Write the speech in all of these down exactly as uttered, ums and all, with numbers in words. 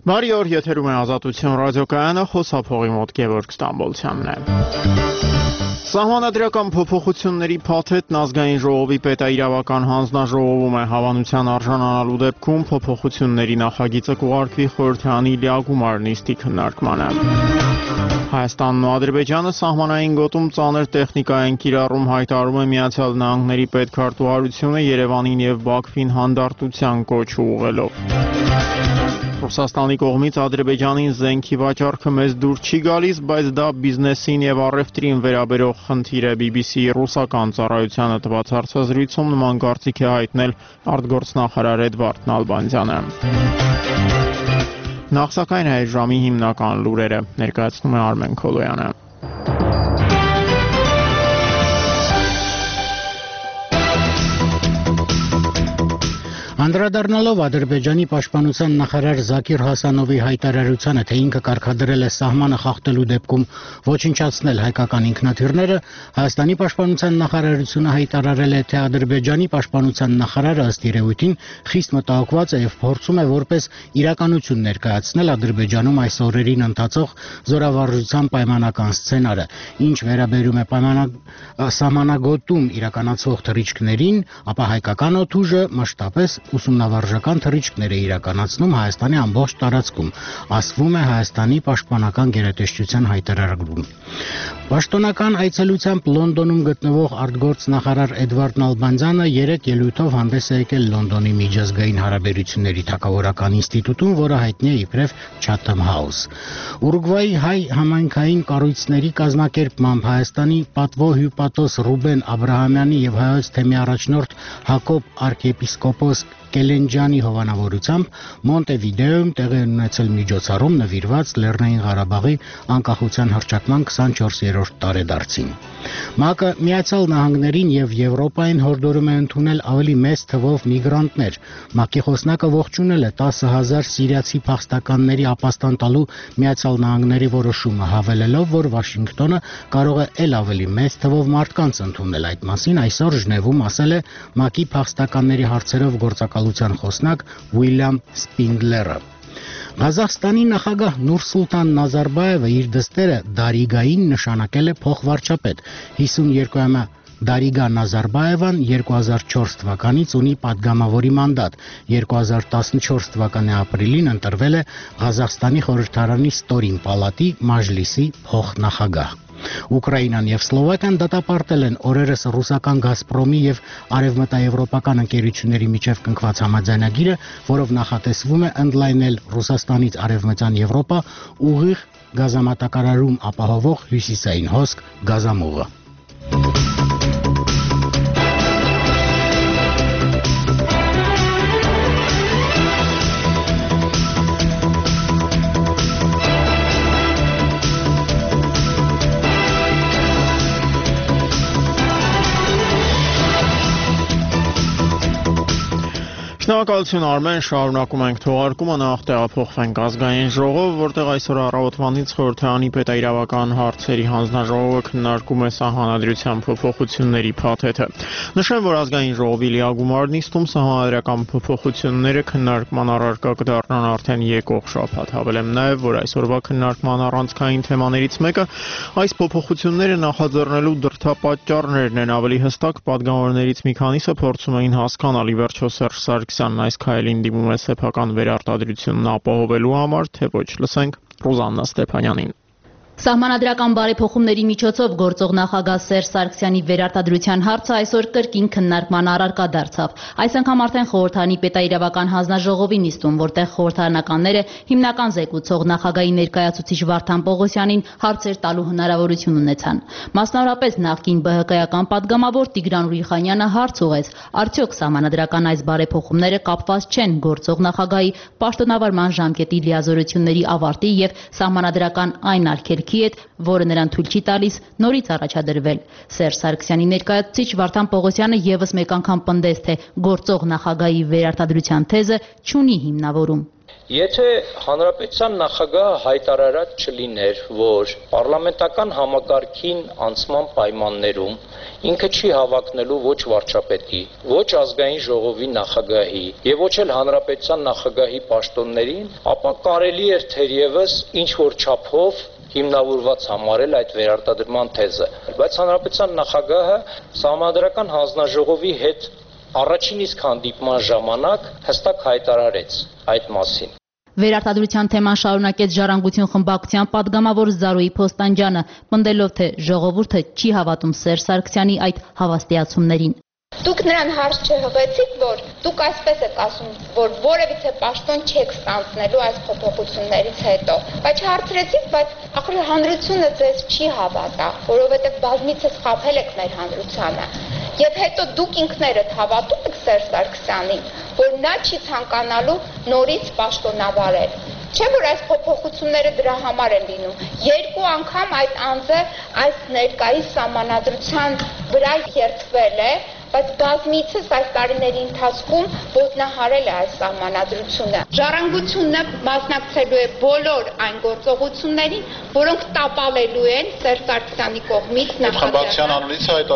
Բարի օր, եթերում է Ազատություն ռադիոկայանը, խոսափողի մոտ Գևորգ Ստամբոլցյանն է։ Սահմանադրական փոփոխությունների փաթեթն ազգային ժողովի պետաիրավական հանձնաժողովում է հավանության արժանանալու դեպքում փոփոխությունների նախագիծը կուղարկվի խորհրդարանի լիագումար նիստի քննարկմանը։ Հայաստանն ու Ադրբեջանը սահմանային գոտում ծանր տեխնիկային կիրառում հայտարարում է Միացյալ Նահանգների պետքարտուղարությունը Երևանին եւ Բաքվին հանդարտության կոչ ուղղելով։ Ռուսաստանի կողմից Ադրբեջանին զենքի վաճառքը մեզ դուր չի գալիս, բայց դա բիզնեսին եւ առևտրին վերաբերող խնդիր է, բի բի սի-ի ռուսական ծառայությանը տված հարցազրույցում նման կարծիք է հայտնել արտգործնախարար Էդվարդ Նալբանդյանը։ Նախ սակայն այս ժամի հիմնական լուրերը ներկայացնում է Արմեն Քոլոյանը։ Անդրադառնալով Ադրբեջանի պաշտպանության նախարար Զաքիր Հասանովի հայտարարությանը, թե ինքը կարգադրել է սահմանը խախտելու դեպքում ոչնչացնել հայկական ինքնաթիռները, Հայաստանի պաշտպանության նախարարությունը հայտարարել է, թե Ադրբեջանի պաշտպանության նախարարը ըստ երևույթին խիստ մտահոգված է եւ փորձում է որպես իրականություն ներկայացնել Ադրբեջանում այս օրերին ընթացող զորավարժության պայմանական սցենարը, ինչ վերաբերում է սահմանագոտում իրականացվող թռիչքներին, ապա հայկական օդուժը մշտապես ուսումնավարժական թռիչքներ է իրականացնում Հայաստանի ամբողջ տարածքում, ասվում է Հայաստանի պաշտպանական գերատեսչության հայտարարում։ Պաշտոնական այցելությամբ Լոնդոնում գտնվող արտգործնախարար Էդվարդ Նալբանդյանը երեք ելույթով հանդես է եկել Լոնդոնի միջազգային հարաբերությունների թագավորական ինստիտուտում, որը հայտնի է իբրև Chatham House։ Ուրուգվայի հայ համայնքային կառույցների կազմակերպմամբ Հայաստանի պատվո հյուպատոս Ռուբեն Աբրահամյանի եւ հայոց թեմի առաջնորդ Հակոբ արքեպիսկոպոս Կելենջյանի հովանավորությամբ Մոնտեվիդեոյում տեղի ունեցել միջոցառում նվիրված Լեռնային Ղարաբաղի անկախության հռչակման քսանչորսերորդ տարեդարձին։ ՄԱԿ-ը Միացյալ Նահանգներին եւ Եվրոպային հորդորում է ընդունել ավելի մեծ թվով միգրանտներ։ ՄԱԿ-ի խոսնակը ողջունել է տասը հազար սիրիացի փախստականների ապաստան տալու Միացյալ Նահանգների որոշումը, հավելելով, որ Վաշինգտոնը կարող է ել ավելի մեծ թվով մարդկանց ընդունել։ Այդ մասին այսօր Ժնևում ասել է ՄԱԿ-ի փախստականների հարցերով գործակալության խոսնակ Ուիլյամ Սպինդլերը։ Ղազախստանի նախագահ Նուրսուլտան Նազարբաևը իր դստերը Դարիգային նշանակել է փոխվարչապետ։ հիսունյոթամյա Դարիգա Նազարբաևան երկու հազար չորս թվականից ունի падգամավորի մանդատ։ երկու հազար տասնչորս թվականի ապրիլին ընտրվել է Ղազախստանի խորհրդարանի ստորին պալատի Մաժլիսի փոխնախագահ։ Ուկրաինան եւ Սլովակիան դատապարտել են օրերս ռուսական Գազպրոմի եւ արևմտաեվրոպական ընկերությունների միջև կնքված համաձայնագիրը, որով նախատեսվում է ընդլայնել Ռուսաստանից արևմտյան Եվրոպա ուղիղ գազամատակարարում ապահովող հյուսիսային հոսք գազամուղը։ Շնորհակալություն Արմեն, շարունակում ենք թողարկումը, նախ տեղափոխվենք ազգային ժողով, որտեղ այսօր առավոտվանից խորհրդարանի պետաիրավական հարցերի հանձնաժողովը քննարկում է սահմանադրության փոփոխությունների փաթեթը։ Նշեմ, որ ազգային ժողովի լիագումար նիստում սահմանադրական փոփոխությունները քննարկման առարկա կդառնան արդեն եկող շաբաթ։ Հավելեմ նաև, որ այսօրվա քննարկման առանցքային թեմաներից մեկը այս փոփոխությունները նախաձեռնելու դրդապատճառներն են։ Ավելի հստակ, падգամավորներից մի քանիսը փորձում էին հասկանալ ի վերջո Սերժ Սարգսյանն այս քայլին դիմում է սեփական վերարտադրությունն ապահովելու համար, թե ոչ, լսենք Ռուզաննա Ստեփանյանին։ Սահմանադրական բարեփոխումների միջոցով գործող նախագահ Սերժ Սարգսյանի վերարտադրության հարցը այսօր կրկին քննարկման առարկա դարձավ։ Այս անգամ արդեն խորհրդարանի պետաիրավական հանձնաժողովի նիստում, որտեղ խորհրդարանականները հիմնական զեկուցող նախագահի ներկայացուցիչ Վարդան Պողոսյանին հարցեր տալու հնարավորություն ունեցան։ Մասնավորապես նախկին бэ հը կայական падգամավոր Տիգրան Ուրիխանյանը հարց ուղղեց, արդյոք սահմանադրական այս բարեփոխումները կապված չեն գործող նախագահի պաշտոնավարման ժամկետի լիազորությունների ավարտի եւ սահմանադրական այն արգելքի հետ, որը նրան թույլ չի տալիս նորից առաջադրվել։ Սերժ Սարգսյանի ներկայացուցիչ Վարդան Պողոսյանը եւս մեկ անգամ պնդեց, թե գործող նախագահի վերարտադրության թեզը չունի հիմնավորում։ Եթե հանրապետության նախագահը հայտարարած չլիներ, որ պարլամենտական համակարգին անցման պայմաններում ինքը չի հավակնելու ոչ վարչապետի, ոչ ազգային ժողովի նախագահի եւ ոչ էլ հանրապետության նախագահի պաշտոններին, ապա կարելի էր թերևս ինչ որ չափով հիմնավորված համարել այդ վերարտադրման թեզը, բայց հանրապետության նախագահը Սահմանադրական հանձնաժողովի հետ առաջին իսկ հանդիպման ժամանակ հստակ հայտարարեց այդ մասին։ Վերարտադրության թեման շարունակեց Ժառանգություն խմբակցության պատգամավոր Զարուհի Փոստանջյանը, պնդելով, թե ժողովուրդը չի հավատում Սերժ Սարգսյանի այդ հավաստիացումներին։ Դուք նրան հարց չհղեցիք, որ դուք այսպես եք ասում, որ որևիցե պաշտոն չեք ստանձնելու այս փոփոխություններից հետո։ Բայց հարցրեցիք, բայց ախր հանրությունը ձեզ չի հավատա, որովհետև բազմիցս խաբել եք մեր հանրությանը։ Եվ հետո դուք ինքներդ հավատում եք Սերժ Սարգսյանին, որ նա չի ցանկանալու նորից պաշտոնավարել։ Չէ՞ որ այս փոփոխությունները դրա համար են լինում։ Երկու անգամ այդ անձը այս ներկայիս սահմանադրության վրա երթվել է, բայց բազմիցս այս տարիների ընթացքում ոտնահարել է այս սահմանադրությունը։ Ժառանգությունը մասնակցելու է բոլոր այն գործողություններին, որոնք տապալելու են Սերժ Սարգսյանի կողմից նախաձեռնված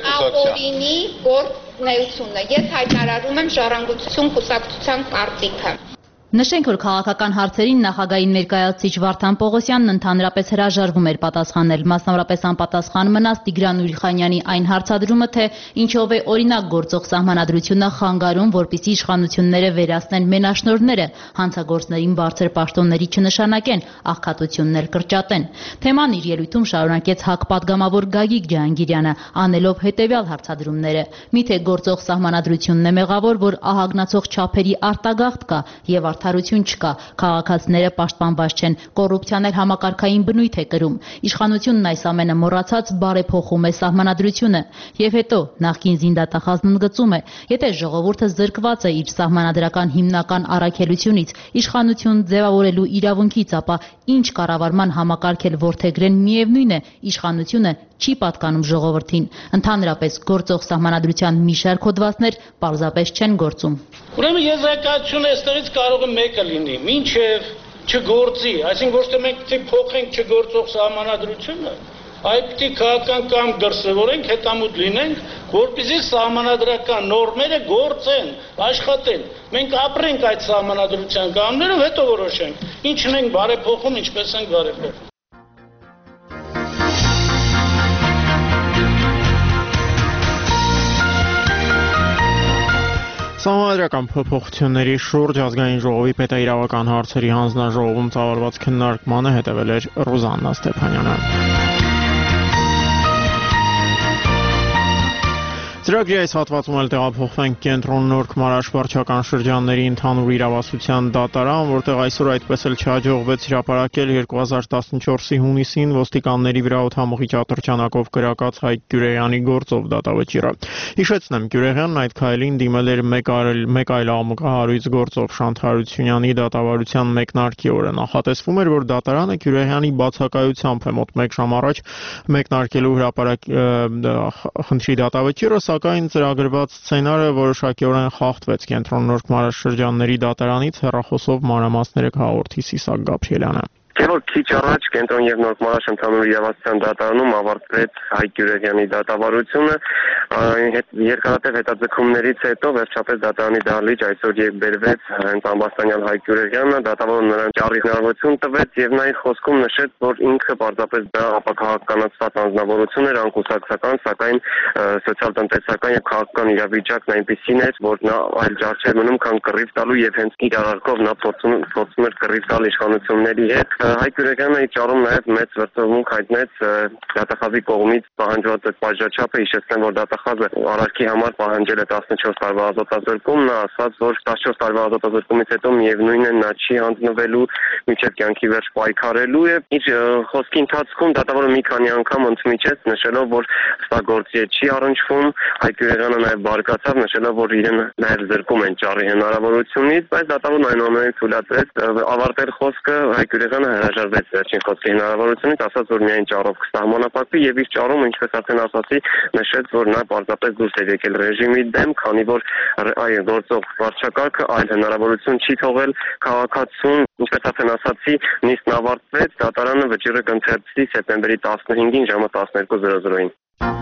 ապօրինի գործունեությունը։ Ես հայտարարում եմ Ժառանգություն կուսակցության կարծիքը։ Նշենք, որ քաղաքական հարցերին նախագահային ներկայացուցիչ Վարդան Պողոսյանն ընդհանրապես հրաժարվում էր պատասխանել, մասնավորապես անպատասխան մնաց Տիգրան Ուրիխանյանի այն հարցադրումը, թե ինչով է օրինակ գործող սահմանադրությունը խանգարում, որպեսզի իշխանությունները վերացնեն մենաշնորհները, հանցագործներին բարձր պաշտոնների չնշանակեն, աղքատություններ կրճատեն։ Թեման իր ելույթում շարունակեց ՀԱԿ պատգամավոր Գագիկ Ջհանգիրյանը, անելով հետևյալ հարցադրումները. Միթե գործող սահմանադրությունն է մեղավոր, որ ահագնացող չափերի արտագաղթ կա եւ արդարություն չկա, քաղաքացիները պաշտպանված չեն, կոռուպցիան էլ համակարգային բնույթ է կրում, իշխանությունն այս ամենը մոռացած բարեփոխում է սահմանադրությունը, եւ հետո նախկին զինդատախազն ընդգծում է, եթե ժողովուրդը զրկված է իր սահմանադրական հիմնական առաքելությունից, իշխանություն ձևավորելու իրավունքից, ապա ինչ կառավարման համակարգ էլ որդեգրեն, միևնույն է, իշխանությունը չի պատկանում ժողովրդին, ընդհանրապես գործող սահմանադրության մի շարք հոդվածներ պարզապես չեն գործում։ Ուրեմն եզրակացությունը այստեղից կարող է մեկը լինի, մինչև չգործի, այսինքն ոչ թե մենք պիտի փոխենք չգործող սահմանադրությունը, այլ պիտի քաղաքական կամ դրսևորենք, հետամուտ լինենք, որպեսզի սահմանադրական նորմերը գործեն, աշխատեն։ Մենք ապրենք այդ սահմանադրության կանոններով, հետո որոշենք, ինչն ենք բարեփոխում, ինչպես ենք բարեփոխում։ Սահմանադրական փոփոխությունների շուրջ ազգային ժողովի պետաիրավական հարցերի հանձնաժողովում ծավալված քննարկմանը հետևել էր Ռուզաննա Ստեփանյանը։ Ծրագրի այս հատվածում էլ տեղափոխվենք կենտրոն Նորք Մարաշ վարչական շրջանների ընդհանուր իրավասության դատարան, որտեղ այսօր այդպես էլ չհաջողվեց հրապարակել երկու հազար տասնչորսի հունիսին ոստիկանների վրա օդամուղի ճատրճանակով կրակած Հայկ Գյուրեյանի գործով դատավճիռը։ Հիշեցնեմ, Գյուրեյանն այդ քայլին դիմել էր մեկ այլ աղմուկահարույց գործով Շանթ Հարությունյանի դատավարության մեկնարկի օրը։ Նախատեսվում էր, որ դատարանը Գյուրեյանի բացակայությամբ է մոտ մեկ ժամ առաջ մեկնարկելու հրապարակ խնդրի դատավճիռը, սակայն ծրագրված սցենարը որոշակիորեն խախտվեց։ Կենտրոն Նորք Մարաշ շրջանների դատարանից հեռախոսով մանրամասները կհաղորդի Սիսակ Գաբրիելյանը։ Չէ՞ որ քիչ առաջ Կենտրոն եւ Նորք Մարաշ ընդհանուր իրավասության դատարանում ավարտվեց Հայկ Գյուրեյանի դատավարությունը, երկարատև հետաձգումներից հետո վերջապես դատարանի դահլիճ այսօր եւ բերվեց հենց ամբաստանյալ Հայկ Գյուրեյանը, դատավորը նրան ճառի հնարավորություն տվեց եւ նա իր խոսքում նշեց, որ ինքը պարզապես դա ապակահականացված անձնավորություն էր, անկուսակցական, սակայն սոցիալ-տնտեսական եւ քաղաքական իրավիճակն այնպիսին էր, որ նա այլ ջար չէր մնում, քան կռիվ տալու եւ հենց իր արարքով նա փորձում փորձում էր կռիվ տալ իշխանությունների հետ։ Հայկ Գյուրեյանը իր ճառում նաև մեծ վրդովմունք հայտնեց դատախազի կողմից պահանջված այդ բաժաչափը, հիշեցնեմ, որ դատախազը արարքի համար պահանջել է տասնչորս տարվա ազատազրկում, նա ասաց, որ տասնչորս տարվա ազատազրկումից հետո միևնույն է նա չի հանձնվելու մինչև կյանքի վերջ պայքարելու է։ Իր խոսքի ընթացքում դատավորը մի քանի անգամ ընդմիջեց, նշելով, որ սա գործի չի առնչվում, Հայկ Գյուրեյանը նաև բարկացավ, նշելով, որ իրեն նաև զրկում են ճառի հնարավորությունից, բայց դատավորն այնուամենայնիվ թույլատրեց ավարտել խոսքը, Հայկ Գյուրեյանը հրաժարվեց վերջին խոսքի հնարավորությունից, ասաց, որ միայն ճառով կսահմանափակվի եւ իր ճառում, ինչպես արդեն ասացի, նշեց, որ նա պարզապես դուրս է եկել ռեժիմի դեմ, քանի որ այ գործող վարչակարգը այլ հնարավորություն չի թողել քաղաքացուն, ինչպես արդեն ասացի, նիստն ավարտվեց, դատարանը վճիռը կընթերցի սեպտեմբերի տասնհինգին ժամը տասներկու զրո զրոյին։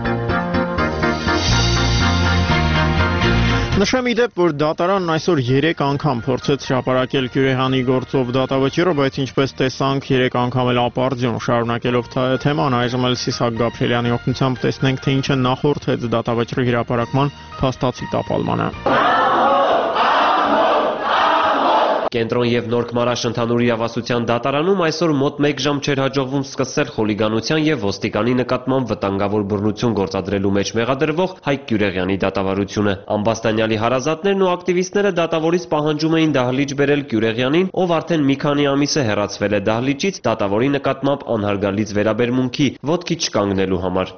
Նշեմ ի դեպ, որ դատարանն այսօր երեք անգամ փորձեց հրապարակել Գյուրեհանի գործով դատավճիռը, բայց ինչպես տեսանք, երեք անգամ էլ ապարդյուն շարունակելով թեման, այժմ էլ Սիսակ Գաբրիելյանի օգնությամբ տեսնենք, թե ինչը նախորդեց դատավճիռի հրապարակման փաստացի տապալմանը։ Կենտրոն եւ Նոր Քմարաշ ընդհանուր իրավասության դատարանում այսօր մոտ մեկ ժամ չէր հաջողվում սկսել խուլիգանության եւ ոստիկանի նկատմամբ վտանգավոր բռնություն գործադրելու մեջ մեղադրվող Հայկ Գյուրեղյանի դատավարությունը։ Ամբաստանյալի հարազատներն ու ակտիվիստները դատավորից պահանջում էին դահլիճ բերել Գյուրեղյանին, ով արդեն մի քանի ամիս է հեռացվել է դահլիճից դատավորի նկատմամբ անհարգալից վերաբերմունքի, ոտքի չկանգնելու համար։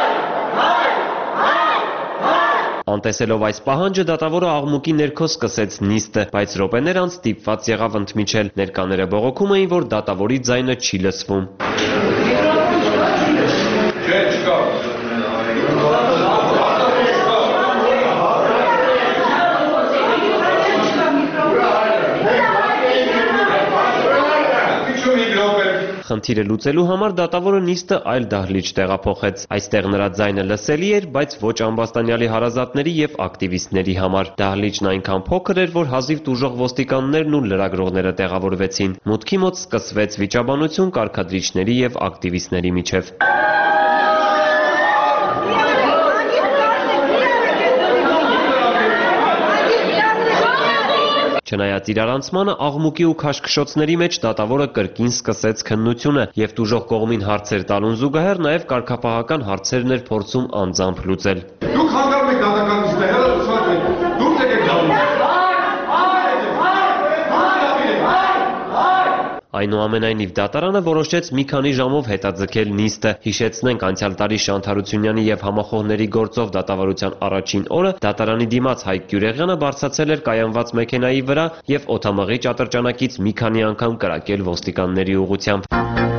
Անտեսելով այս պահանջը դատավորը աղմուկի ներքո սկսեց նիստը, բայց րոպեներ անց ստիպված եղավ ընդմիջել։ Ներկաները բողոքում էին, որ դատավորի ձայնը չի լսվում։ Խնդիրը լուծելու համար դատավորը նիստը այլ դահլիճ տեղափոխեց։ Այստեղ նրա ձայնը լսելի էր, բայց ոչ ամբաստանյալի հարազատների եւ ակտիվիստների համար։ Դահլիճն այնքան փոքր էր, որ հազիվ տուժող ոստիկաններն ու լրագրողները տեղավորվեցին։ Մուտքի մոտ սկսվեց վիճաբանություն կարգադրիչների եւ ակտիվիստների միջև։ Չնայած իրարանցմանը աղմուկի ու քաշքշոցների մեջ դատավորը կրկին սկսեց քննությունը եւ տուժող կողմին հարցեր տալուն զուգահեռ նաեւ կարգապահական հարցերն էր փորձում անձամբ լուծել։ Դուք խանգարում եք դատականիստները, ուսուցած եք, դուրս եկեք դալու։ Այնուամենայնիվ դատարանը որոշեց մի քանի ժամով հետաձգել նիստը։ Հիշեցնենք անցյալ տարի Շանթ Հարությունյանի եւ համախոհների գործով դատավարության առաջին օրը դատարանի դիմաց Հայկ Գյուրեղյանը բարձրացել էր կայանված մեքենայի վրա եւ օդամղի ճատրճանակից մի քանի անգամ կրակել ոստիկանների ուղղությամբ։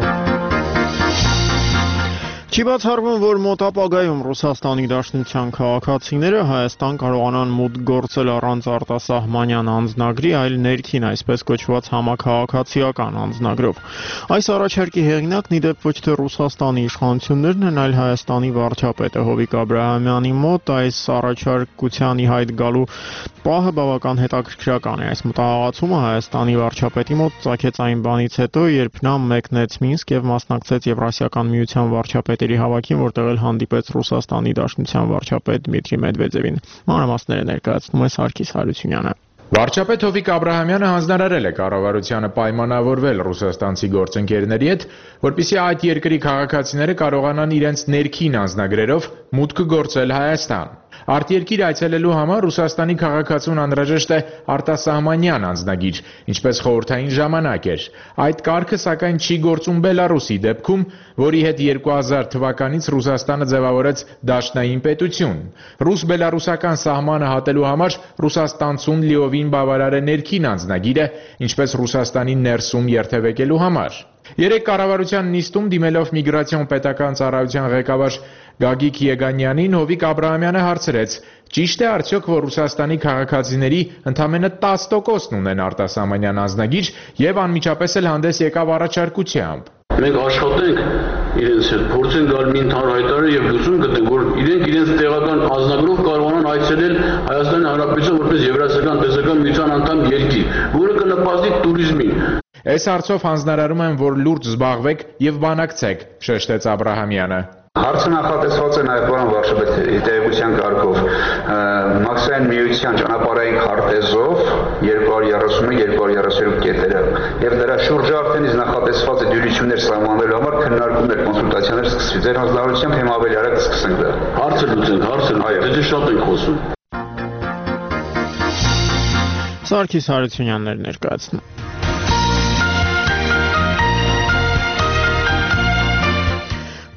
Չի բացառվում, որ մոտ ապագայում Ռուսաստանի Դաշնության քաղաքացիները Հայաստան կարողանան մուտք գործել առանց արտասահմանյան անձնագրի, այլ ներքին, այսպես կոչված համաքաղաքացիական անձնագրով։ Այս առաջարկի հեղինակն ի դեպ ոչ թե Ռուսաստանի իշխանություններն են, այլ Հայաստանի վարչապետը Հովիկ Աբրահամյանի մոտ այս առաջարկության ի հայտ գալու պահը բավական հետաքրքրական է։ Այս մտահղացումը Հայաստանի վարչապետի մոտ ծագեց այն բանից հետո, երբ նա մեկնեց Մինսկ եւ մասնակցեց Եվրասիական միության վարչապետերի հավաքին, որտեղ էլ հանդիպեց Ռուսաստանի Դաշնության վարչապետ Դմիտրի Մեդվեդևին։ Մանրամասները ներկայացնում է Սարգիս Հարությունյանը։ Վարչապետ Հովիկ Աբրահամյանը հանձնարարել է կառավարությանը պայմանավորվել ռուսաստանցի գործընկերների հետ, որպեսզի այդ երկրի քաղաքացիները կարողանան իրենց ներքին անձնագրերով մուտք գործել Հայաստան։ Արտերկիր այցելելու համար Ռուսաստանի քաղաքացուն անհրաժեշտ է արտասահմանյան անձնագիր, ինչպես խորհրդային ժամանակ էր։ Այդ կարգը սակայն չի գործում Բելարուսի դեպքում, որի հետ երկու հազար թվականից Ռուսաստանը ձևավորեց դաշնային պետություն։ Ռուս-բելարուսական սահմանը հատելու համար ռուսաստանցուն լիովին բավարար է ներքին անձնագիրը, ինչպես Ռուսաստանի ներսում երթևեկելու համար։ Երեք կառավարության նիստում դիմելով միգրացիոն պետական ծառայության ղեկավար Գագիկ Եգանյանին Հովիկ Աբրահամյանը հարցրեց. ճիշտ է արդյոք, որ Ռուսաստանի քաղաքացիների ընդամենը տասը տոկոսն ունեն արտասահմանյան անձնագիր եւ անմիջապես էլ հանդես եկավ առաջարկությամբ։ Մենք աշխատենք իրենց հետ, փորձենք գալ մի ընդհանուր հայտարարություն եւ լուծում գտնենք, որ իրենք իրենց տեղական անձնագրով կարողանան այցելել Հայաստանի Հանրապետություն որպես Եվրասիական տնտեսական միության անդամ երկիր, որը կնպաստի туриզմին։ Այս հարցով հանձնարարում եմ, որ լուրջ զբաղվեք եւ բանակցեք, շեշտեց Աբրահամյանը։ Հարցը նախատեսված է նաև պարոն վարչապետ տեղեկության կարգով մաքսային միության ճանապարհային քարտեզով երկու հարյուր երեսունմեկ երկու հարյուր երեսունհինգ կետերը եւ դրա շուրջը արդեն իսկ նախատեսված է դյուրություններ սահմանելու համար քննարկումներ կոնսուլտացիաներ սկսվի։ Ձեր հանձնարարությամբ հիմա ավելի արագ կսկսենք դա։ Հարցը լուծենք, հարցը դե շատ ենք խոսում։ Սարգիս Հարությունյանն ներկայացնում։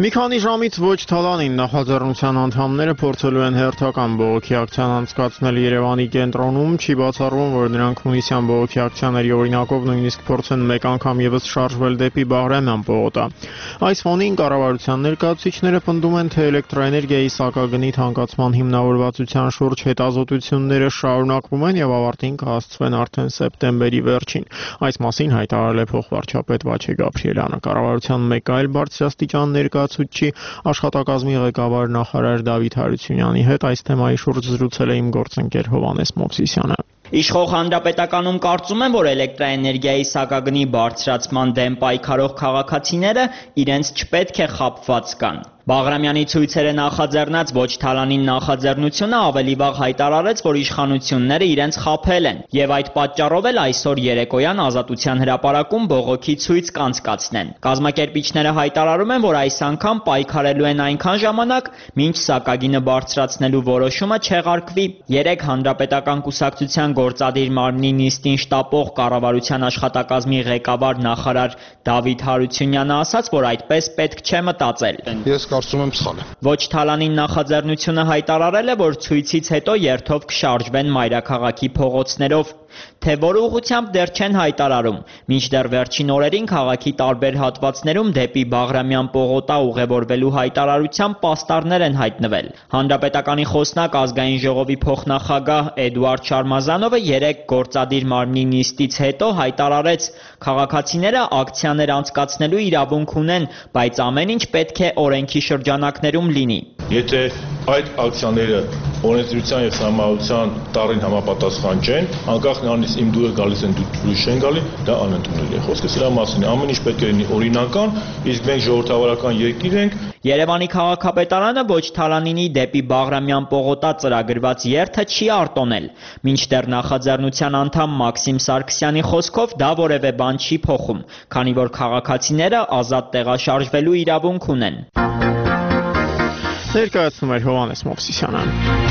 Մի քանի ժամից ոչ Թալանին նախաձեռնության անդամները փորձելու են հերթական բողոքի ակցիան անցկացնել Երևանի կենտրոնում, չի բացառվում, որ նրանք հունիսյան բողոքի ակցիաների օրինակով նույնիսկ փորձեն մեկ անգամ եւս շարժվել դեպի Բաղրամյան պողոտա։ Այս ֆոնին կառավարության ներկայացուցիչները պնդում են, թե էլեկտրոէներգիայի սակագնի թանկացման հիմնավորվածության շուրջ հետազոտությունները շարունակվում են եւ ավարտին կհասցվեն արդեն սեպտեմբերի վերջին։ Այս մասին հայտարարել է փոխվարչապետ Վաչե Գաբրիելյանը։ Կառավարության մեկ այլ բարձրաստիճան ներկայացուցիչ աշխատակազմի ղեկավար նախարար Դավիթ Հարությունյանի հետ այս թեմայի շուրջ զրուցել է իմ գործընկեր Հովհաննես Մովսիսյանը։ Իշխող հանրապետականում կարծում են, որ էլեկտրաէներգիայի սակագնի բարձրացման դեմ պայքարող քաղաքացիները իրենց չպետք է խաբված կան։ Բաղրամյանի ցույցերը նախաձեռնած ոչ Թալանին նախաձեռնությունը ավելի վաղ հայտարարեց, որ իշխանությունները իրենց խաբել են եւ այդ պատճառով էլ այսօր երեկոյան Ազատության հրապարակում բողոքի ցույց կանցկացնեն։ Կազմակերպիչները հայտարարում են, որ այս անգամ պայքարելու են այնքան ժամանակ, մինչ սակագինը բարձրացնելու որոշումը չեղարկվի։ Երեք հանրապետական կուսակցության գործադիր մարմնի նիստին շտապող կառավարության աշխատակազմի ղեկավար նախարար Դավիթ Հարությունյանը ասաց, որ այդպես պետք չէ մտածել։ Ես կարծում եմ սխալ է։ Ոչ Թալանին նախաձեռնությունը հայտարարել է, որ ցույցից հետո երթով կշարժվեն մայրաքաղաքի փողոցներով, թե որ ուղղությամբ դեռ չեն հայտարարում։ Մինչդեռ վերջին օրերին քաղաքի տարբեր հատվածներում դեպի Բաղրամյան պողոտա ուղևորվելու հայտարարությամբ պաստառներ են հայտնվել։ Հանրապետականի խոսնակ ազգային ժողովի փոխնախագահ Էդուարդ Շարմազանովը երեք գործադիր մարմնի նիստից հետո հայտարարեց, քաղաքացիները ակցիաներ անցկացնելու իրավունք ունեն, բայց ամեն ինչ պետք է օրենքի շրջանակներում լինի։ Եթե այդ ակցիաները օրենսդրության եւ համահայության տառին համապատասխան չեն, անկախ նրանից իմ դուրս գալիս են դուրս չեն գալի, դա անընդունելի է։ Խոսքը սրա մասին է, ամեն ինչ պետք է լինի օրինական, իսկ մենք ժողովրդավարական երկիր ենք։ Երևանի քաղաքապետարանը ոչ Թալանինի դեպի Բաղրամյան պողոտա ծրագրված երթը չի արտոնել, մինչդեռ նախաձեռնության անդամ Մաքսիմ Սարգսյանի խոսքով դա որևէ բան չի փոխում, քանի որ քաղաքացիները ազատ տեղաշարժվելու իրավունք ունեն։ Ներկայացնում էր Հովհաննես Մովսիսյանը։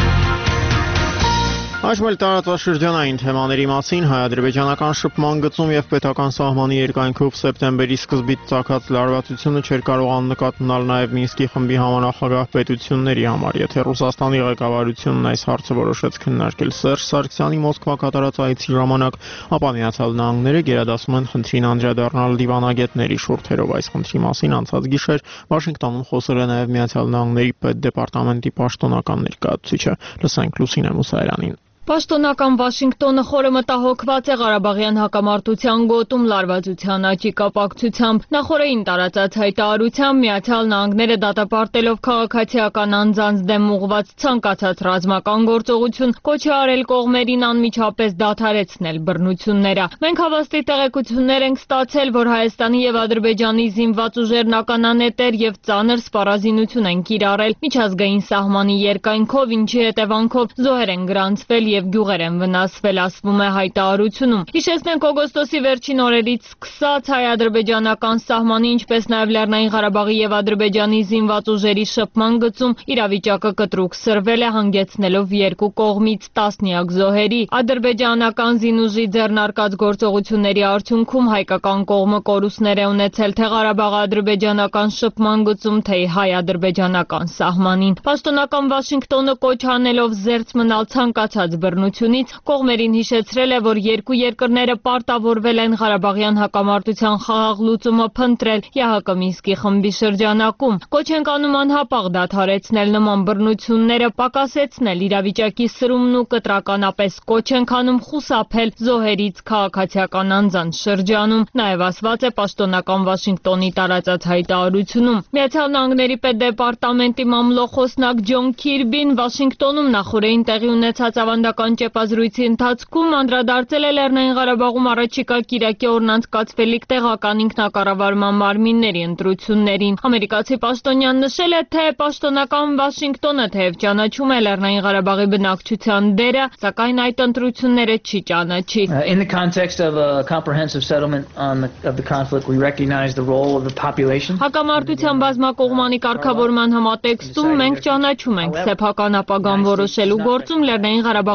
Այժմ էլ տարածաշրջանային թեմաների մասին հայ-ադրբեջանական շփման գծում եւ պետական սահմանի երկայնքով սեպտեմբերի սկզբից ծագած լարվածությունը չէր կարող աննկատ մնալ նաեւ Մինսկի խմբի համանախագահ պետությունների համար, եթե Ռուսաստանի ղեկավարությունն այս հարցը որոշեց քննարկել Սերժ Սարգսյանի Մոսկվա կատարած այցի ժամանակ, ապա Միացյալ Նահանգները գերադասում են խնդրին անդրադառնալ դիվանագետների շուրթերով։ Այս խնդրի մասին անցած գիշեր Վաշինգտոնում խոսել է նաեւ Միացյալ Նահանգների պետդեպարտամենտի պաշտոնական ներկայացուցիչը։ Լսենք Լուսինե Մուսայելյանին։ Պաշտոնական Վաշինգտոնը խորը մտահոգված է Ղարաբաղյան հակամարտության գոտում լարվածության աճի կապակցությամբ։ Նախորդին տարածած հայտարարությամբ Միացյալ Նահանգները դատապարտելով քաղաքացիական անձանց դեմ ուղղված ցանկացած ռազմական գործողություն կոչ է արել կողմերին անմիջապես դադարեցնել բռնությունները։ Մենք հավաստի տեղեկություններ ենք ստացել, որ Հայաստանի եւ Ադրբեջանի զինված ուժերն ականանետեր եւ ծանր սպառազինություն են կիրառել միջազգային սահմանի երկայնքով, ինչի հետևանքով զոհեր են գրանցվել եւ գյուղեր են վնասվել, ասվում է հայտարարությունում։ Հիշեցնենք օգոստոսի վերջին օրերից սկսած հայ-ադրբեջանական սահմանի, ինչպես նաեւ Լեռնային Ղարաբաղի եւ Ադրբեջանի զինված ուժերի շփման գծում իրավիճակը կտրուկ սրվել է, հանգեցնելով երկու կողմից տասնյակ զոհերի։ Ադրբեջանական զինուժի ձեռնարկած գործողությունների արդյունքում հայկական կողմը կորուստներ է ունեցել թե Ղարաբաղ-ադրբեջանական շփման գծում, թե հայ-ադրբեջանական սահմանին։ Պաշտոնական Վաշինգտոնը կոչ անելով զերծ մնալ ցանկացած բռնությունից կողմերին հիշեցրել է, որ երկու երկրները պարտավորվել են Ղարաբաղյան հակամարտության խաղաղ լուծումը փնտրել ԵԱՀԿ Մինսկի խմբի շրջանակում։ Կոչ են անում անհապաղ դադարեցնել նման բռնությունները, պակասեցնել իրավիճակի սրումն ու կտրականապես կոչ են անում խուսափել զոհերից քաղաքացիական անձանց շրջանում։ Նաև ասված է պաշտոնական Վաշինգտոնի տարածած հայտարարությունում։ Միացյալ Նահանգների պետդեպարտամենտի մամլոխոսնակ Ջոն Քիրբին Վաշինգտոնում նախորդին տեղի ունեցած ավանդական ճեպազրույցի ընթացքում անդրադարձել է Լեռնային Ղարաբաղում առաջիկա կիրակի օրն անցկացվելիք տեղական ինքնակառավարման մարմինների ընտրություններին։ Ամերիկացի պաշտոնյան նշել է, թե պաշտոնական Վաշինգտոնը թեև ճանաչում է Լեռնային Ղարաբաղի բնակչության դերը, սակայն այդ ընտրությունները չի ճանաչի։ In the context of a comprehensive settlement on the, of the conflict, we recognize the role of the population. Հակամարտության բազմակողմանի կարգավորման համատեքստում մենք ճանաչում ենք սեփական ապագան որոշելու գործում Լեռնային Ղարաբաղի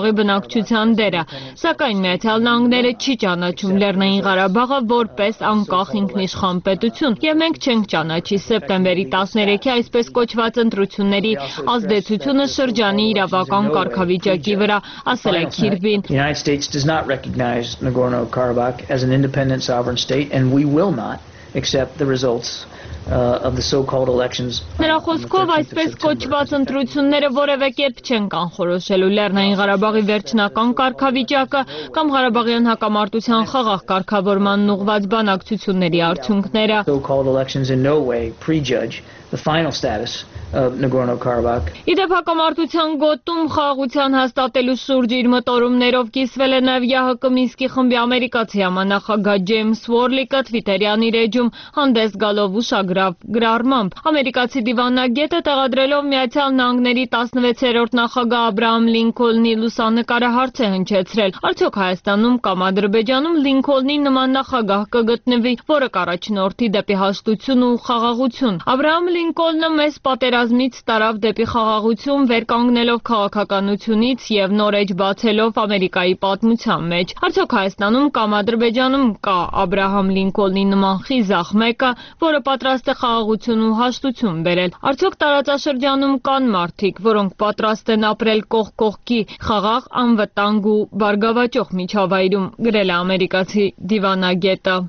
Ղարաբաղի բնակչության դերը, սակայն Միացյալ Նահանգները չի ճանաչում Լեռնային Ղարաբաղը որպես անկախ ինքնիշխան պետություն, եւ մենք չենք ճանաչի սեպտեմբերի տասներեքի այսպես կոչված ընտրությունների ազդեցությունը շրջանի իրավական կարգավիճակի վրա, ասել է Քիրբին. The United States does not recognize Nagorno-Karabakh as an independent sovereign state, and we will not accept the results uh, of the so-called elections. Նրա խոսքով այսպես կոչված ընտրությունները որևէ կերպ չեն կանխորոշելու Լեռնային Ղարաբաղի վերջնական կարգավիճակը կամ Ղարաբաղյան հակամարտության խաղաղ կարգավորմանն ուղղված բանակցությունների արդյունքները. So-called elections in no way prejudge the final status of Nagorno-Karabakh. Իդեպ հակամարտության գոտում խաղաղության հաստատելու շուրջ իր մտորումներով կիսվել է նաև ԵԱՀԿ Մինսկի խմբի ամերիկացի համանախագահ Ջեյմս Վորլիկը Թվիտերյան իր էջում հանդես գալով ուշագրավ գրառմամբ։ Ամերիկացի դիվանագետը տեղադրելով Միացյալ Նահանգների տասնվեցերորդ նախագահ Աբրահամ Լինքոլնի լուսանկարը հարց է հնչեցրել. Արդյոք Հայաստանում կամ Ադրբեջանում Լինքոլնի նման նախագահ կգտնվի, որը կառաջնորդի դեպի հաշտություն ու խաղաղություն։ Աբրահամ Լինքոլնը մեծ պատերազմից տարավ դեպի խաղաղություն, վերկանգնելով քաղաքականությունից եւ նոր էջ բացելով Ամերիկայի պատմության մեջ։ Արդյոք Հայաստանում կամ Ադրբեջանում կա Աբրահամ Լինքոլնի նման խիզախ մեկը, որը պատրաստ է խաղաղություն ու հաշտություն բերել։ Արդյոք տարածաշրջանում կան մարդիկ, որոնք պատրաստ են ապրել կողք կողքի խաղաղ, անվտանգ ու բարգավաճող միջավայրում, գրել է ամերիկացի դիվանագետը։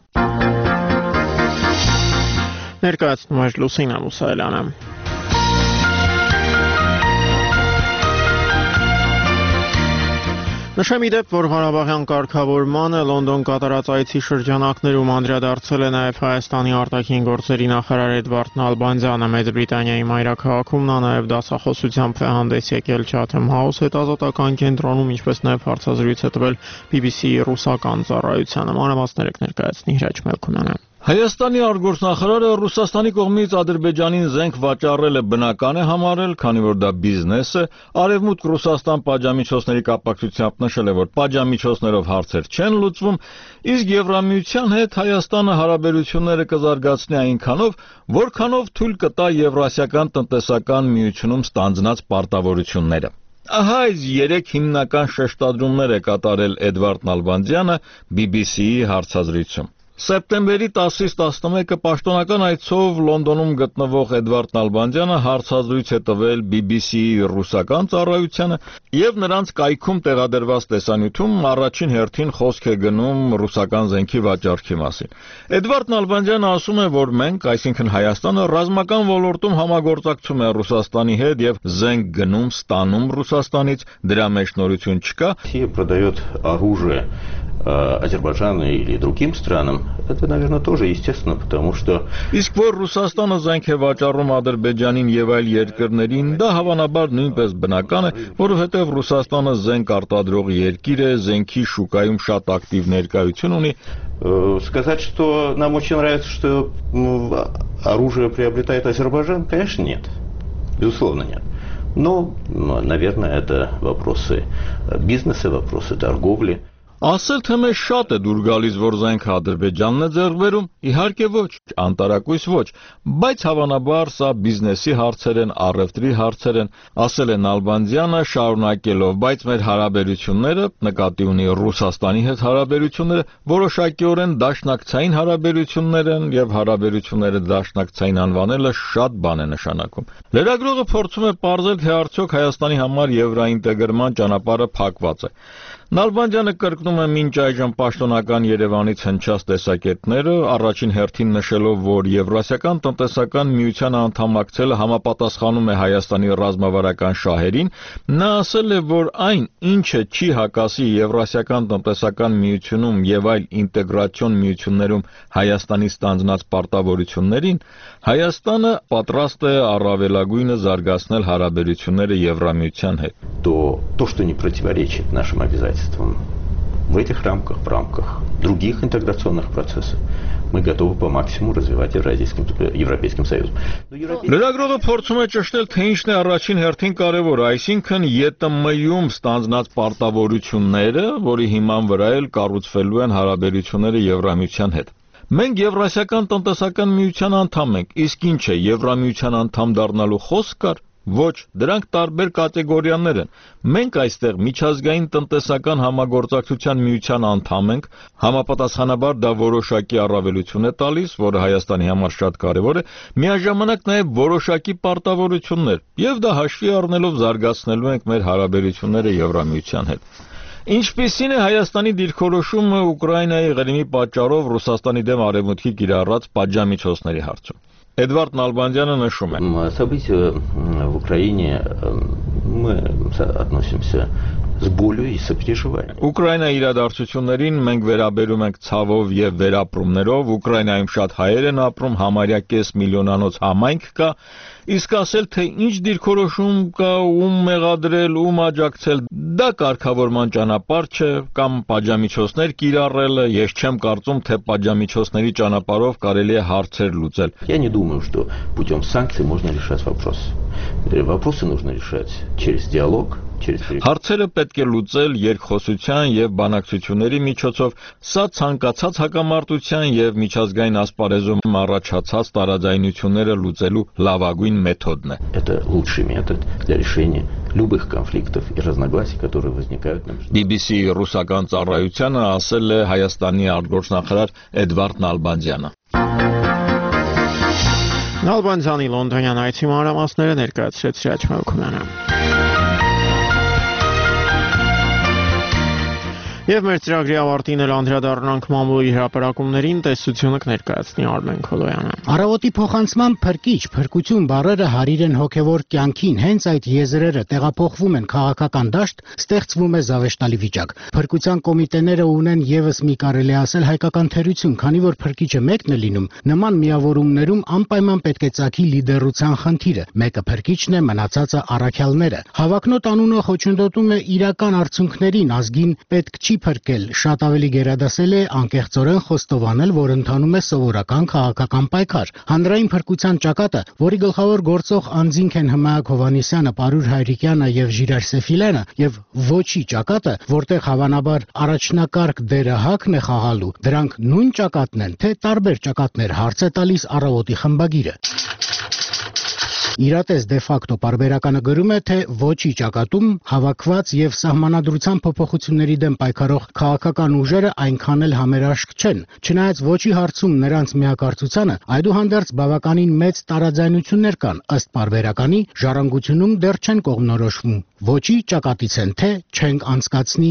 Ներկայացնում է Լուսինա Մուսայելյանը։ Նշեմ իդեպ, որ Ղարաբաղյան կարգավորմանը Լոնդոն կատարած այցի շրջանակներում անդրադարձել է նաև Հայաստանի արտաքին գործերի նախարար Էդվարդ Նալբանդյանը։ Մեծ Բրիտանիայի մայրաքաղաքում նա նաև դասախոսությամբ է հանդես եկել Chatham House հետազոտական կենտրոնում, ինչպես նաև հարցազրույց է տվել B B C-ի ռուսական ծառայությանը։ Մանրամասներ ներկայացնի Հրաչ Մելքոնյանը։ Հայաստանի արտգործնախարարը Ռուսաստանի կողմից Ադրբեջանին զենք վաճառելը բնական է համարել, քանի որ դա բիզնես է, Արևմուտք-Ռուսաստան պատժամիջոցների կապակցությամբ նշել է, որ պատժամիջոցներով հարցեր չեն լուծվում, իսկ Եվրամիության հետ Հայաստանը հարաբերությունները կզարգացնի այնքանով, որքանով թույլ կտա Եվրասիական տնտեսական միությունում ստանձնած պարտավորությունները։ Ահա այս երեք հիմնական շեշտադրումներ է կատարել Էդվարդ Նալբանդյանը B B C-ի հարցազրույցում։ Սեպտեմբերի տասից տասնմեկը պաշտոնական այցով Լոնդոնում գտնվող Էդվարդ Նալբանդյանը հարցազրույց է տվել B B C-ի ռուսական ծառայությանը եւ նրանց կայքում տեղադրված տեսանյութում առաջին հերթին խոսք է գնում ռուսական զենքի վաճառքի մասին։ Էդվարդ Նալբանդյանը ասում է, որ մենք, այսինքն Հայաստանը, ռազմական ոլորտում համագործակցում է Ռուսաստանի հետ եւ զենք գնում, ստանում Ռուսաստանից, դրա մեջ նորություն չկա։ Продает оружие Азербайджану или другим странам, это, наверное, тоже естественно, потому что... Իսկ որ Ռուսաստանը զենք է վաճառում Ադրբեջանին եւ այլ երկրներին, դա հավանաբար նույնպես բնական է, որովհետեւ Ռուսաստանը զենք արտադրող երկիր է, զենքի շուկայում շատ ակտիվ ներկայություն ունի։ Сказать, что нам очень нравится, что оружие приобретает Азербайджан, конечно, нет. Безусловно, нет. Но, наверное, это вопросы бизнеса, вопросы торговли. Ասել թե մեզ շատ է դուր գալիս, որ զենքը Ադրբեջանն է ձեռք բերում, իհարկե ոչ, անտարակույս ոչ, բայց հավանաբար սա բիզնեսի հարցեր են, առևտրի հարցեր են, ասել է Նալբանդյանը շարունակելով, բայց մեր հարաբերությունները, նկատի ունի Ռուսաստանի հետ հարաբերությունները, որոշակիորեն դաշնակցային հարաբերություններ են եւ հարաբերությունները դաշնակցային անվանելը շատ բան է նշանակում։ Լրագրողը փորձում է պարզել, թե արդյոք Հայաստանի համար եվրոինտեգրման ճանապարհը փակված է։ Նալբանդյանը կրկնում է մինչ այժմ պաշտոնական Երևանից հնչած տեսակետները, առաջին հերթին նշելով, որ Եվրասիական տնտեսական միությանը անդամակցելը համապատասխանում է Հայաստանի ռազմավարական շահերին, նա ասել է, որ այն, ինչը չի հակասի Եվրասիական տնտեսական միությունում եւ այլ ինտեգրացիոն միություններում Հայաստանի ստանձնած պարտավորություններին, Հայաստանը պատրաստ է առավելագույնը զարգացնել հարաբերությունները Եվրամիության հետ։ То, то, что не противоречит нашим обязательствам в этих рамках, в рамках других интеграционных процессов, мы готовы по максимуму развивать Евразийским, Европейским Союзом. Լրագրողը փորձում է ճշտել, թե ինչն է առաջին հերթին կարևոր, այսինքն Ե Տ Մ-ում ստանձնած պարտավորությունները, որի հիման վրա էլ կառուցվելու են հարաբերությունները Եվրամիության հետ։ Մենք Եվրասիական տնտեսական միության անդամ ենք, իսկ ինչ է Եվրամիության անդամ դառնալու խոսք կար։ Ոչ, դրանք տարբեր կատեգորիաներ են։ Մենք այստեղ միջազգային տնտեսական համագործակցության միության անդամ ենք, համապատասխանաբար դա որոշակի առավելություն է տալիս, որը Հայաստանի համար շատ կարևոր է, միաժամանակ նաև որոշակի պարտավորություններ, եւ դա հաշվի առնելով զարգացնելու ենք մեր հարաբերությունները Եվրամիության հետ։ Ինչպիսին է Հայաստանի դիրքորոշումը Ուկրաինայի ղրիմի պատճառով Ռուսաստանի դեմ արևմուտքի կիրառած պատժամիջոցների հարցում։ Эдвард Налбандяна նշում է. События в Украине мы относимся с болью и сопереживанием. Ուկրաինայի իրադարձություններին մենք վերաբերում ենք ցավով եւ վերապրումներով, Ուկրաինայում շատ հայեր են ապրում, համարյա կես միլիոնանոց համայնք կա, իսկ ասել թե ինչ դիրքորոշում կա, ում մեղադրել, ում աջակցել, դա կարգավորման ճանապարհ չէ, կամ պատժամիջոցներ կիրառելը, ես չեմ կարծում, թե պատժամիջոցների ճանապարհով կարելի է հարցեր լուծել։ Я не думаю, что путем санкций можно решать вопрос. Вопросы нужно решать через диалог. Հարցերը պետք է լուծել երկխոսության եւ բանակցությունների միջոցով, սա ցանկացած հակամարտության եւ միջազգային ասպարեզում առաջացած տարաձայնությունները լուծելու լավագույն մեթոդն է։ Это лучший метод для решения любых конфликтов и разногласий, которые возникают между. B B C ռուսական ծառայությանը ասել է Հայաստանի արտգործնախարար Էդվարդ Նալբանդյանը։ Նալբանդյանի լոնդոնյան այցի մանրամասները ներկայացրեց Սիրաչ Մելքումյանը։ Եվ մեր ծրագրի ավարտին էլ անդրադառնանք մամուլի հրապարակումներին, տեսությունը կներկայացնի Արմեն Քոլոյանը։ Առավոտի փոխանցման փրկիչ, փրկություն բառերը հարիր են հոգևոր կյանքին, հենց այդ եզրերը տեղափոխվում են քաղաքական դաշտ, ստեղծվում է զավեշտալի վիճակ։ Փրկության կոմիտեները ունեն եւս մի կարելի ասել հայկական թերություն, քանի որ փրկիչը մեկն է լինում, նման միավորումներում անպայման պետք է ծագի լիդերության խնդիրը։ Մեկը փրկիչն է, մնացածը առաքյալները։ Հավակնոտ անունը խոչընդոտում է իրական արդյունքներին, ազգին պետք չի փրկել, շատ ավելի գերադասել է անկեղծորեն խոստովանել, որ ընթանում է սովորական քաղաքական պայքար։ Հանրային փրկության ճակատը, որի գլխավոր գործող անձինք են Հմայակ Հովհաննիսյանը, Պարուր Հայրիկյանը եւ Ժիրայր Սեֆիլյանը, եւ ոչի ճակատը, որտեղ հավանաբար առաջնակարգ դերը հակն է խաղալու, դրանք նույն ճակատն են, թե տարբեր ճակատներ, հարց է տալիս Առավոտի խմբագիրը։ Իրատես դե ֆակտո պարբերականը գրում է, թե ոչի ճակատում հավաքված եւ սահմանադրության փոփոխությունների դեմ պայքարող քաղաքական ուժերը այնքան էլ համերաշխ չեն։ Չնայած ոչի հարցում նրանց միակարծությանը, այդուհանդերձ բավականին մեծ տարաձայնություններ կան, ըստ պարբերականի, ժառանգությունում դեռ չեն կողմնորոշվում։ Ոչի ճակատից են, թե չենք անցկացնի։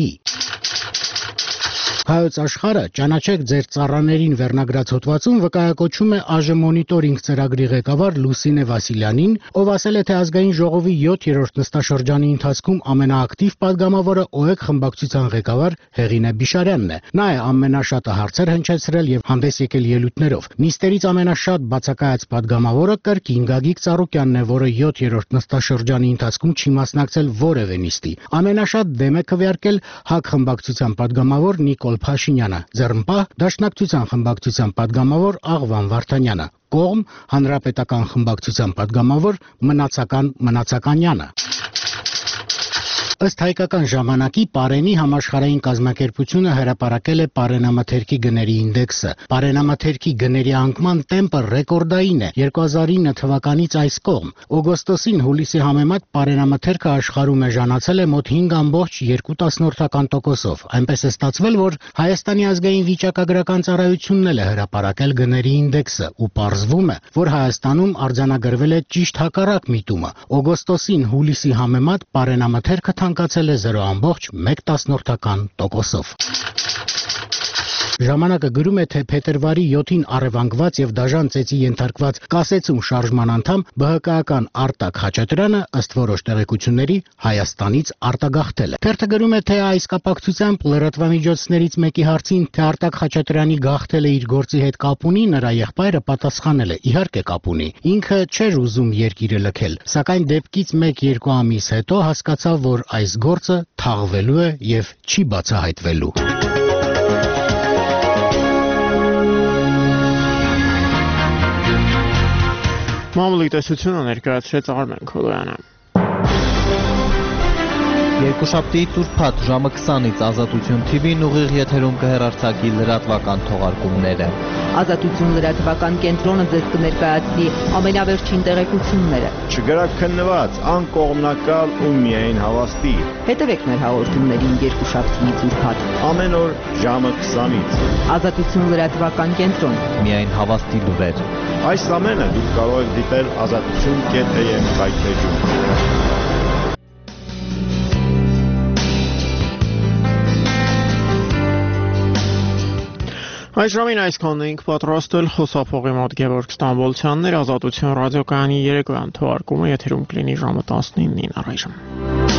Հայոց աշխարհը ճանաչեք ձեր ծառաներին վերնագրած հոդվածում վկայակոչում է ԱԺ մոնիտորինգ ծրագրի ղեկավար Լուսինե Վասիլյանին, ով ասել է, թե ազգային ժողովի յոթերորդ նստաշրջանի ընթացքում ամենաակտիվ падգամավորը ՕԵԿ խմբակցության ղեկավար Հեղինե Բիշարյանն է։ Նա է ամենաշատը հարցեր հնչեցրել եւ հանդես եկել ելույթներով։ Նիստերից ամենաշատ բացակայած падգամավորը կրկին Գագիկ Ծառուկյանն է, որը յոթերորդ նստաշրջանի ընթացքում չի մասնակցել որևէ նիստի։ Ամենաշատ դեմ է քվեարկել ՀԱԿ խմբակցության падգամավոր Նիկոլ Փաշինյանը, ձեռնպահ Դաշնակցության խմբակցության падգամավոր Աղվան Վարդանյանը, կողմ Հանրապետական խմբակցության падգամավոր Մնացական Մնացականյանը։ Ըստ հայկական ժամանակի Պարենի համաշխարհային կազմակերպությունը հրապարակել է Պարենամթերքի գների ինդեքսը։ Պարենամթերքի գների անկման տեմպը ռեկորդային է երկու հազար ինը թվականից այս կողմ։ Օգոստոսին հուլիսի համեմատ Պարենամթերքը աշխարհում էժանացել է մոտ հինգ ամբողջ երկու տոկոսով։ Այնպես է ստացվել, որ Հայաստանի ազգային վիճակագրական ծառայությունն էլ է հրապարակել գների ինդեքսը ու պարզվում է, որ Հայաստանում արձանագրվել է ճիշտ հակառակ միտումը։ Օգոստոսին հուլիսի համեմատ Պարենամթերքը ցանկացել է զրո ամբողջ մեկ տոկոսով։ Ժամանակը գրում է, թե փետրվարի յոթին առևանգված եւ դաժան ծեծի ենթարկված կասեցում շարժման անդամ ԲՀԿ-ական Արտակ Խաչատրյանը ըստ որոշ տեղեկությունների Հայաստանից արտագաղթել է։ Թերթը գրում է, թե այս կապակցությամբ լրատվամիջոցներից մեկի հարցին, թե Արտակ Խաչատրյանի գաղթելը իր գործի հետ կապ ունի, նրա եղբայրը պատասխանել է. իհարկե կապ ունի։ Ինքը չէր ուզում երկիրը լքել, սակայն դեպքից մեկ-երկու ամիս հետո հասկացավ, որ այս գործը թաղվելու է եւ չի բացահայտվելու։ Մամուլի տեսությունը ներկայացրեց Արմեն Քոլոյանը։ Երկուշաբթի Տուրփաթ ժամը քսանից Ազատություն թի վին ուղիղ եթերում կհեռարձակի լրատվական թողարկումները։ Ազատություն լրատվական կենտրոնը ձեզ կներկայացնի ամենավերջին տեղեկությունները։ Չգրակ քննված, անկողմնակալ ու միայն հավաստի։ Հետևեք մեր հաղորդումներին երկուշաբթիից Ուրբաթ։ Ամեն օր ժամը քսանից։ Ազատություն լրատվական կենտրոն։ Միայն հավաստի լուրեր։ Այս ամենը դուք կարող եք դիտել ազատություն կետ է եմ հայթեջում։ Այս ժամին այսքանն էինք պատրաստել, խոսափողի մոտ Գևորգ Ստամբոլցյանն էր, Ազատություն ռադիոկայանի երեկոյան թողարկումը եթերում կլինի ժամը տասնինին առայժմ։